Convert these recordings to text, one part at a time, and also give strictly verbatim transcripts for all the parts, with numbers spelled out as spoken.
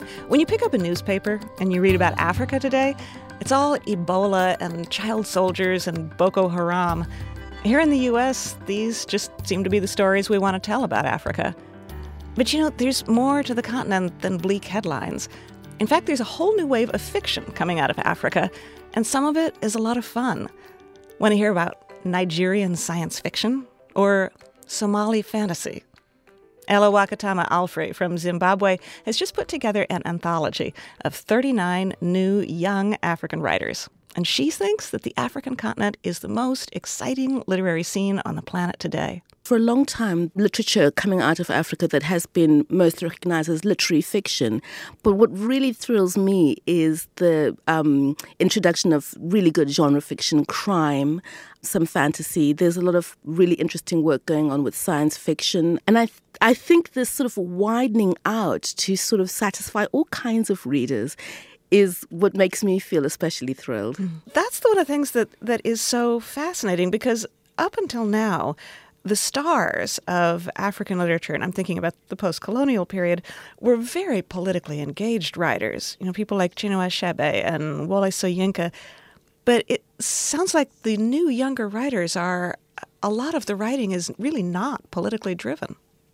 When you pick up a newspaper and you read about Africa today, it's all Ebola and child soldiers and Boko Haram. Here in the U S, these just seem to be the stories we want to tell about Africa. But you know, there's more to the continent than bleak headlines. In fact, there's a whole new wave of fiction coming out of Africa, and some of it is a lot of fun. Want to hear about Nigerian science fiction or Somali fantasy? Ella Wakatama Alfrey from Zimbabwe has just put together an anthology of thirty-nine new young African writers. And she thinks that the African continent is the most exciting literary scene on the planet today. For a long time, literature coming out of Africa that has been most recognized as literary fiction. But what really thrills me is the um, introduction of really good genre fiction, crime, some fantasy. There's a lot of really interesting work going on with science fiction. And I th- I think this sort of widening out to sort of satisfy all kinds of readers is what makes me feel especially thrilled. That's one of the things that, that is so fascinating, because up until now, the stars of African literature, and I'm thinking about the post-colonial period, were very politically engaged writers. You know, people like Chinua Achebe and Wole Soyinka. But it sounds like the new younger writers are, a lot of the writing is really not politically driven.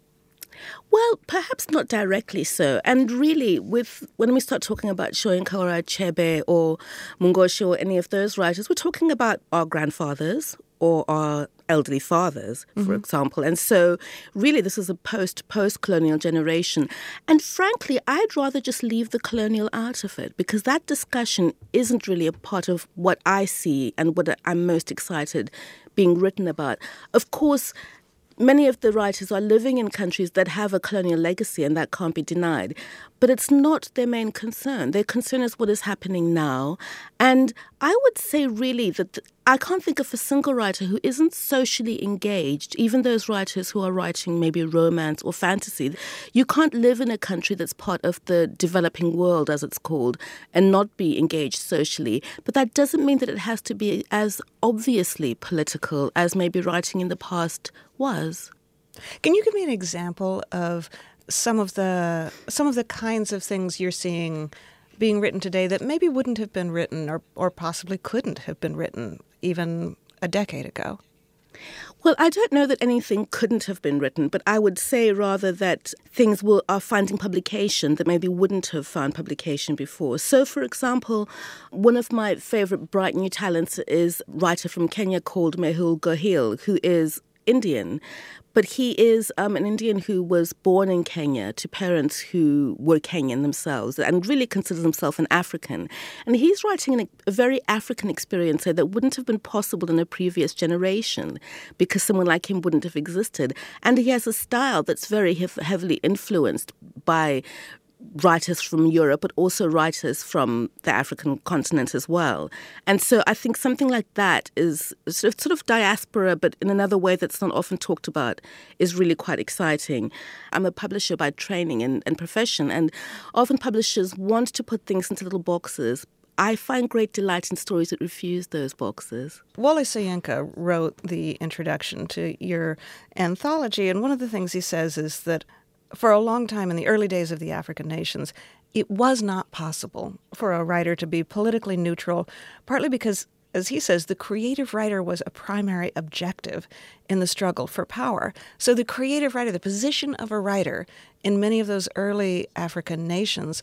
Well, perhaps not directly so. And really, with when we start talking about Soyinka or Achebe or Mungosho or any of those writers, we're talking about our grandfathers or our elderly fathers, for mm-hmm. example. And so really this is a post-post-colonial generation. And frankly, I'd rather just leave the colonial out of it, because that discussion isn't really a part of what I see and what I'm most excited being written about. Of course, many of the writers are living in countries that have a colonial legacy, and that can't be denied. But it's not their main concern. Their concern is what is happening now. And I would say really that th- I can't think of a single writer who isn't socially engaged, even those writers who are writing maybe romance or fantasy. You can't live in a country that's part of the developing world, as it's called, and not be engaged socially. But that doesn't mean that it has to be as obviously political as maybe writing in the past was. Can you give me an example of some of the some of the kinds of things you're seeing being written today that maybe wouldn't have been written or, or possibly couldn't have been written even a decade ago? Well, I don't know that anything couldn't have been written, but I would say rather that things will, are finding publication that maybe wouldn't have found publication before. So, for example, one of my favorite bright new talents is a writer from Kenya called Mehul Gohil, who is Indian. But he is um, an Indian who was born in Kenya to parents who were Kenyan themselves and really considers himself an African. And he's writing an, a very African experience here that wouldn't have been possible in a previous generation because someone like him wouldn't have existed. And he has a style that's very hev- heavily influenced by writers from Europe, but also writers from the African continent as well. And so I think something like that is sort of, sort of diaspora, but in another way that's not often talked about, is really quite exciting. I'm a publisher by training and, and profession, and often publishers want to put things into little boxes. I find great delight in stories that refuse those boxes. Wole Soyinka wrote the introduction to your anthology, and one of the things he says is that for a long time in the early days of the African nations, it was not possible for a writer to be politically neutral, partly because, as he says, the creative writer was a primary objective in the struggle for power. So the creative writer, the position of a writer in many of those early African nations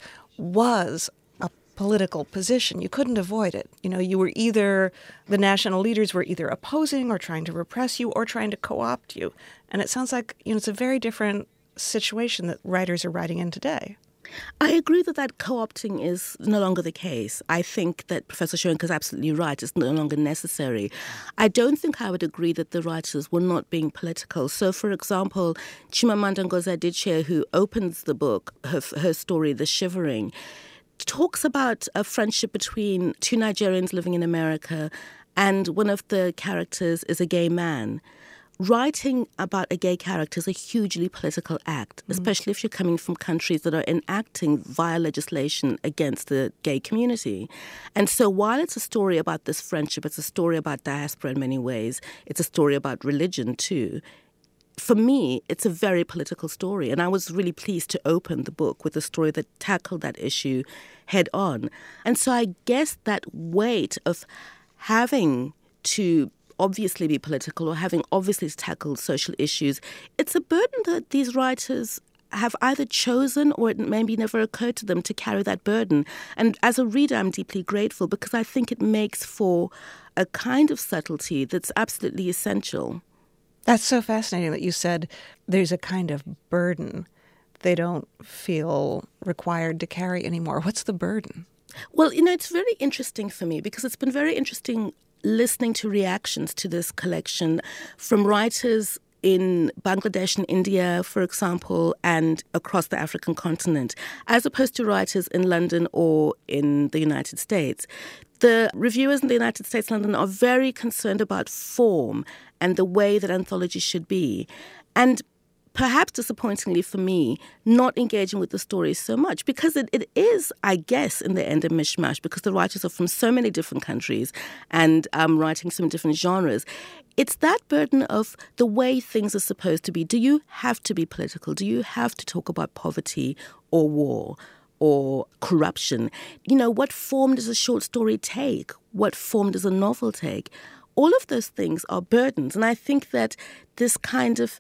was a political position. You couldn't avoid it. You know, you were either, the national leaders were either opposing or trying to repress you or trying to co-opt you. And it sounds like, you know, it's a very different situation that writers are writing in today. I agree that that co-opting is no longer the case. I think that Professor Soyinka is absolutely right. It's no longer necessary. I don't think I would agree that the writers were not being political. So, for example, Chimamanda Ngozi Adichie, who opens the book, her, her story, The Shivering, talks about a friendship between two Nigerians living in America, and one of the characters is a gay man. Writing about a gay character is a hugely political act, especially if you're coming from countries that are enacting via legislation against the gay community. And so while it's a story about this friendship, it's a story about diaspora in many ways, it's a story about religion too, for me, it's a very political story. And I was really pleased to open the book with a story that tackled that issue head on. And so I guess that weight of having to obviously be political or having obviously tackled social issues, it's a burden that these writers have either chosen or it maybe never occurred to them to carry that burden. And as a reader, I'm deeply grateful because I think it makes for a kind of subtlety that's absolutely essential. That's so fascinating that you said there's a kind of burden they don't feel required to carry anymore. What's the burden? Well, you know, it's very interesting for me because it's been very interesting listening to reactions to this collection from writers in Bangladesh and India, for example, and across the African continent, as opposed to writers in London or in the United States. The reviewers in the United States and London are very concerned about form and the way that anthologies should be. And perhaps disappointingly for me, not engaging with the stories so much because it, it is, I guess, in the end a mishmash because the writers are from so many different countries and um, writing some different genres. It's that burden of the way things are supposed to be. Do you have to be political? Do you have to talk about poverty or war or corruption? You know, what form does a short story take? What form does a novel take? All of those things are burdens. And I think that this kind of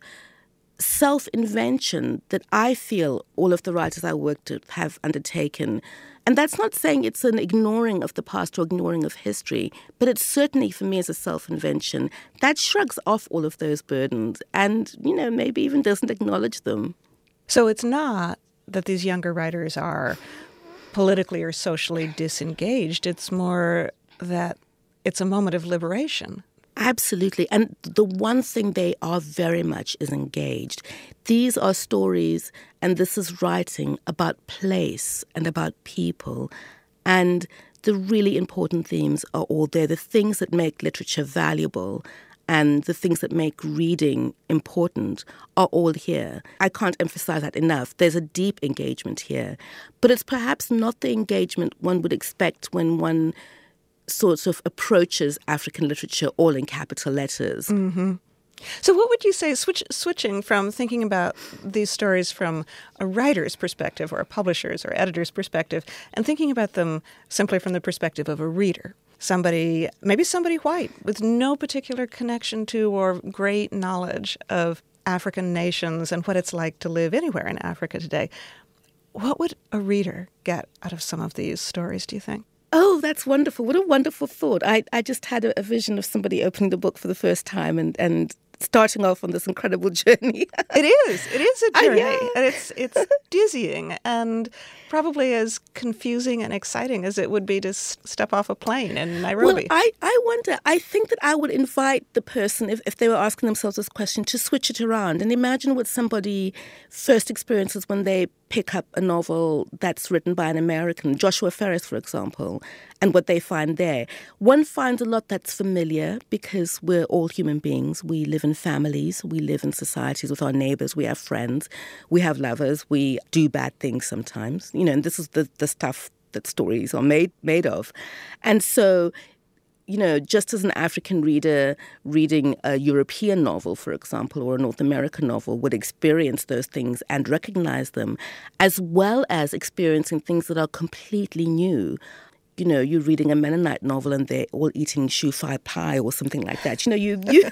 self-invention that I feel all of the writers I worked with have undertaken, and that's not saying it's an ignoring of the past or ignoring of history, but it's certainly, for me, as a self-invention, that shrugs off all of those burdens and, you know, maybe even doesn't acknowledge them. So it's not that these younger writers are politically or socially disengaged. It's more that it's a moment of liberation. Absolutely. And the one thing they are very much is engaged. These are stories, and this is writing about place and about people. And the really important themes are all there. The things that make literature valuable and the things that make reading important are all here. I can't emphasize that enough. There's a deep engagement here. But it's perhaps not the engagement one would expect when one sorts of approaches African literature all in capital letters. Mm-hmm. So what would you say, switch, switching from thinking about these stories from a writer's perspective or a publisher's or editor's perspective and thinking about them simply from the perspective of a reader, somebody, maybe somebody white with no particular connection to or great knowledge of African nations and what it's like to live anywhere in Africa today, what would a reader get out of some of these stories, do you think? Oh, that's wonderful. What a wonderful thought. I, I just had a, a vision of somebody opening the book for the first time and, and starting off on this incredible journey. It is. It is a journey. Uh, yeah. And it's it's dizzying and probably as confusing and exciting as it would be to s- step off a plane in Nairobi. Well, I, I wonder, I think that I would invite the person, if, if they were asking themselves this question, to switch it around and imagine what somebody first experiences when they pick up a novel that's written by an American, Joshua Ferris, for example, and what they find there. One finds a lot that's familiar because we're all human beings. We live in families. We live in societies with our neighbors. We have friends. We have lovers. We do bad things sometimes. You know, and this is the, the stuff that stories are made made of. And so, you know, just as an African reader reading a European novel, for example, or a North American novel would experience those things and recognize them, as well as experiencing things that are completely new. You know, you're reading a Mennonite novel and they're all eating shu-fi pie or something like that. You know, you, you,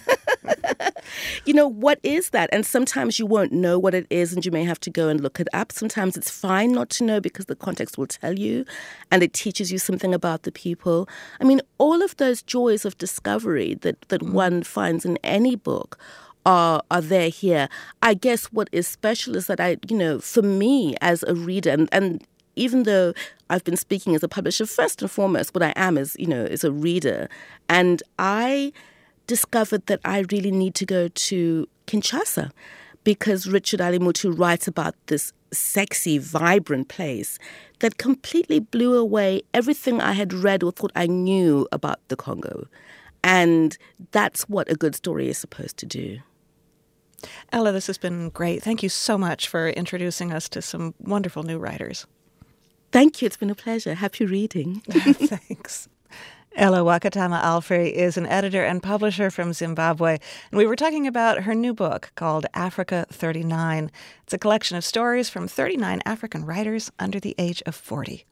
you know, what is that? And sometimes you won't know what it is and you may have to go and look it up. Sometimes it's fine not to know because the context will tell you and it teaches you something about the people. I mean, all of those joys of discovery that, that mm. one finds in any book are are there here. I guess what is special is that I, you know, for me as a reader, and, and even though I've been speaking as a publisher, first and foremost, what I am is, you know, is a reader. And I discovered that I really need to go to Kinshasa because Richard Alimutu writes about this sexy, vibrant place that completely blew away everything I had read or thought I knew about the Congo. And that's what a good story is supposed to do. Ella, this has been great. Thank you so much for introducing us to some wonderful new writers. Thank you. It's been a pleasure. Happy reading. Thanks. Ella Wakatama Alfrey is an editor and publisher from Zimbabwe, and we were talking about her new book called Africa thirty-nine. It's a collection of stories from thirty-nine African writers under the age of forty.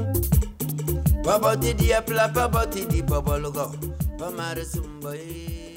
Baba didi apla baba didi baba logo. Bamare sumbai.